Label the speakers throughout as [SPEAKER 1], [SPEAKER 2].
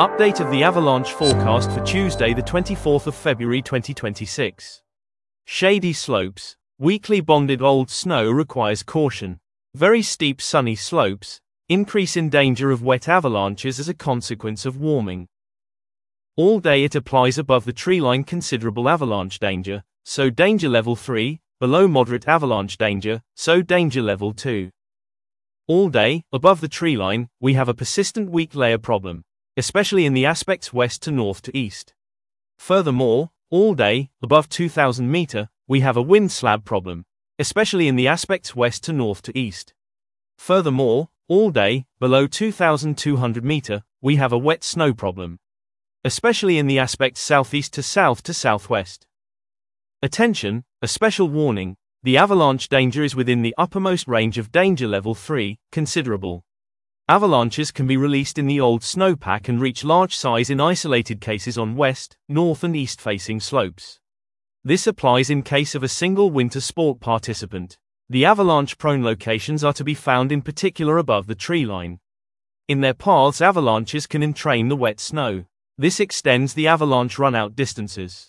[SPEAKER 1] Update of the avalanche forecast for Tuesday, the 24th of February 2026. Shady slopes. Weakly bonded old snow requires caution. Very steep sunny slopes. Increase in danger of wet avalanches as a consequence of warming. All day it applies above the treeline considerable avalanche danger, so danger level 3, below moderate avalanche danger, so danger level 2. All day, above the treeline, we have a persistent weak layer problem, especially in the aspects west to north to east. Furthermore, all day, above 2000 meter, we have a wind slab problem, especially in the aspects west to north to east. Furthermore, all day, below 2200 meter, we have a wet snow problem, especially in the aspects southeast to southwest. Attention, a special warning, the avalanche danger is within the uppermost range of danger level 3, considerable. Avalanches can be released in the old snowpack and reach large size in isolated cases on west, north and east facing slopes. This applies in case of a single winter sport participant. The avalanche-prone locations are to be found in particular above the treeline. In their paths, avalanches can entrain the wet snow. This extends the avalanche run-out distances.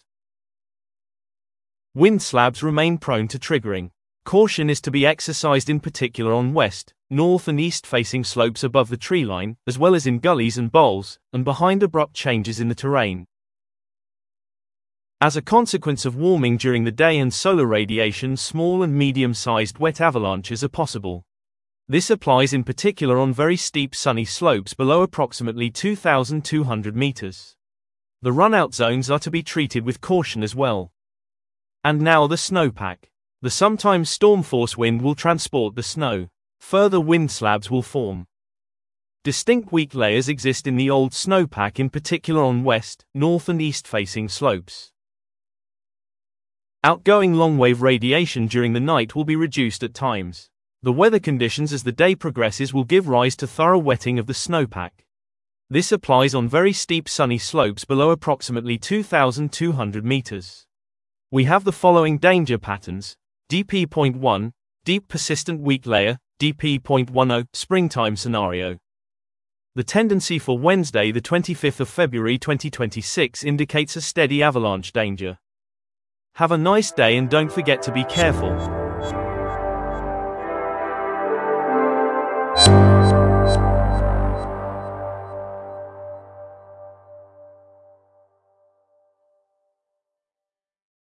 [SPEAKER 1] Wind slabs remain prone to triggering. Caution is to be exercised in particular on west, north and east facing slopes above the treeline, as well as in gullies and bowls, and behind abrupt changes in the terrain. As a consequence of warming during the day and solar radiation, small and medium-sized wet avalanches are possible. This applies in particular on very steep sunny slopes below approximately 2200 meters. The run-out zones are to be treated with caution as well. And now the snowpack. The sometimes storm-force wind will transport the snow. Further wind slabs will form. Distinct weak layers exist in the old snowpack, in particular on west, north and east facing slopes. Outgoing long-wave radiation during the night will be reduced at times. The weather conditions as the day progresses will give rise to thorough wetting of the snowpack. This applies on very steep sunny slopes below approximately 2200 meters. We have the following danger patterns. DP.1, deep persistent weak layer, DP.10, springtime scenario. The tendency for Wednesday, the 25th of February 2026 indicates a steady avalanche danger. Have a nice day and don't forget to be careful.